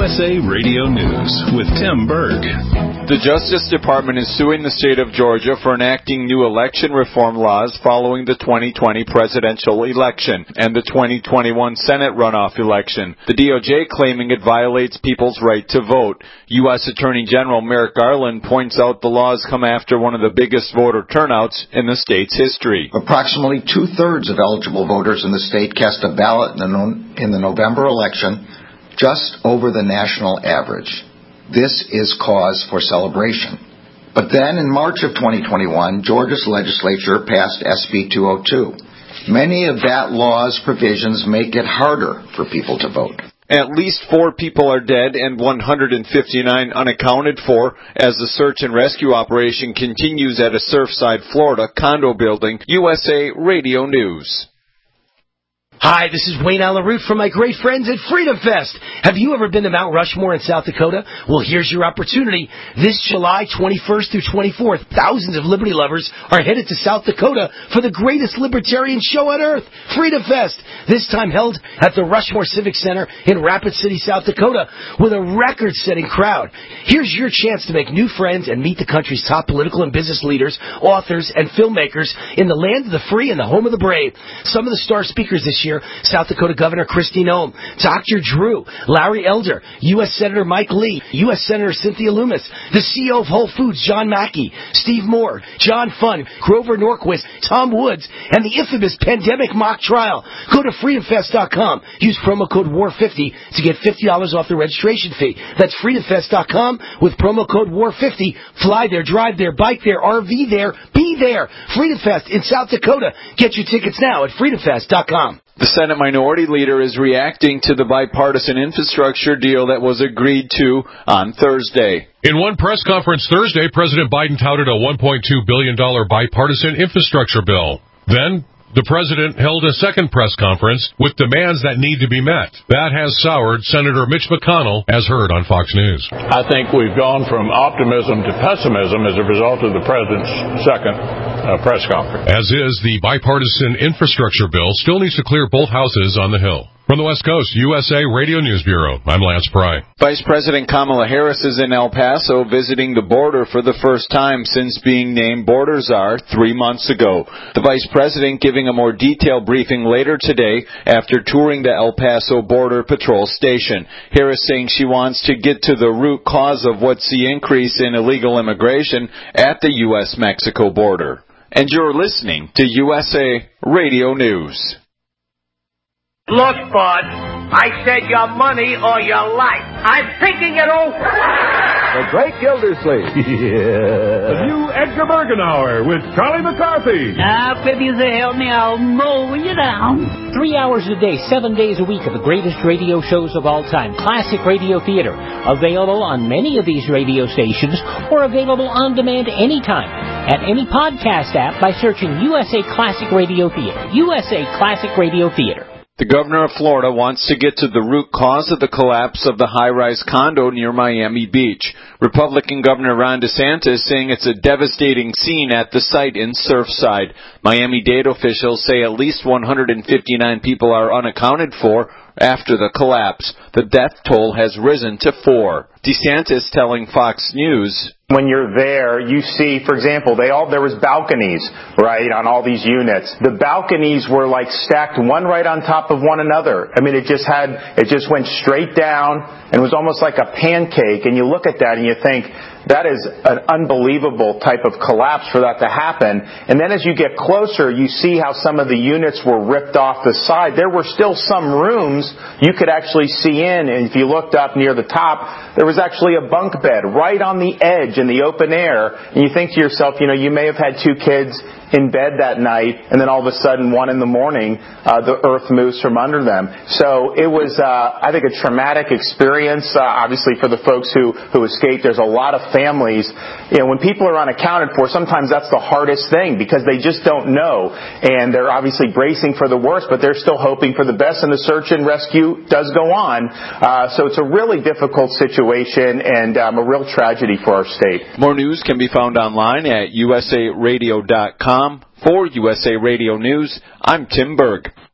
USA Radio News with Tim Berg. The Justice Department is suing the state of Georgia for enacting new election reform laws following the 2020 presidential election and the 2021 Senate runoff election. The DOJ claiming it violates people's right to vote. U.S. Attorney General Merrick Garland points out the laws come after one of the biggest voter turnouts in the state's history. Approximately two-thirds of eligible voters in the state cast a ballot in the November election, just over the national average. This is cause for celebration. But then in March of 2021, Georgia's legislature passed SB 202. Many of that law's provisions make it harder for people to vote. At least 4 people are dead and 159 unaccounted for as the search and rescue operation continues at a Surfside, Florida condo building. USA Radio News. Hi, this is Wayne Allen Root from my great friends at Freedom Fest. Have you ever been to Mount Rushmore in South Dakota? Well, here's your opportunity. This July 21st through 24th, thousands of liberty lovers are headed to South Dakota for the greatest libertarian show on earth, Freedom Fest. This time held at the Rushmore Civic Center in Rapid City, South Dakota, with a record-setting crowd. Here's your chance to make new friends and meet the country's top political and business leaders, authors, and filmmakers in the land of the free and the home of the brave. Some of the star speakers this year: South Dakota Governor Kristi Noem, Dr. Drew, Larry Elder, U.S. Senator Mike Lee, U.S. Senator Cynthia Lummis, the CEO of Whole Foods, John Mackey, Steve Moore, John Funn, Grover Norquist, Tom Woods, and the infamous pandemic mock trial. Go to freedomfest.com. Use promo code WAR50 to get $50 off the registration fee. That's freedomfest.com with promo code WAR50. Fly there, drive there, bike there, RV there, be there. Freedom Fest in South Dakota. Get your tickets now at freedomfest.com. The Senate Minority Leader is reacting to the bipartisan infrastructure deal that was agreed to on Thursday. In one press conference Thursday, President Biden touted a $1.2 billion bipartisan infrastructure bill. Then, the president held a second press conference with demands that need to be met. That has soured Senator Mitch McConnell, as heard on Fox News. I think we've gone from optimism to pessimism as a result of the president's second press conference. As is, the bipartisan infrastructure bill still needs to clear both houses on the Hill. From the West Coast, USA Radio News Bureau, I'm Lance Pry. Vice President Kamala Harris is in El Paso visiting the border for the first time since being named border czar 3 months ago. The Vice President giving a more detailed briefing later today after touring the El Paso Border Patrol Station. Harris saying she wants to get to the root cause of what's the increase in illegal immigration at the U.S.-Mexico border. And you're listening to USA Radio News. Look, bud, I said your money or your life. I'm thinking it over. The Great Gildersleeve. Yeah. The new Edgar Bergenauer with Charlie McCarthy. Now, if you help me, I'll mow you down. 3 hours a day, 7 days a week of the greatest radio shows of all time. Classic Radio Theater. Available on many of these radio stations or available on demand anytime at any podcast app by searching USA Classic Radio Theater. USA Classic Radio Theater. The governor of Florida wants to get to the root cause of the collapse of the high-rise condo near Miami Beach. Republican Governor Ron DeSantis saying it's a devastating scene at the site in Surfside. Miami-Dade officials say at least 159 people are unaccounted for after the collapse. The death toll has risen to 4. DeSantis telling Fox News, when you're there, you see, for example, there was balconies, right, on all these units. The balconies were like stacked one right on top of one another. I mean, it just went straight down and it was almost like a pancake. And you look at that and you think, that is an unbelievable type of collapse for that to happen. And then as you get closer, you see how some of the units were ripped off the side. There were still some rooms you could actually see in. And if you looked up near the top, there was actually a bunk bed right on the edge in the open air. And you think to yourself, you may have had 2 kids in bed that night, and then all of a sudden, 1 in the morning, the earth moves from under them. So it was, I think, a traumatic experience, obviously, for the folks who escaped. There's a lot of families. When people are unaccounted for, sometimes that's the hardest thing because they just don't know. And they're obviously bracing for the worst, but they're still hoping for the best, and the search and rescue does go on. So it's a really difficult situation and a real tragedy for our state. More news can be found online at usaradio.com. For USA Radio News, I'm Tim Berg.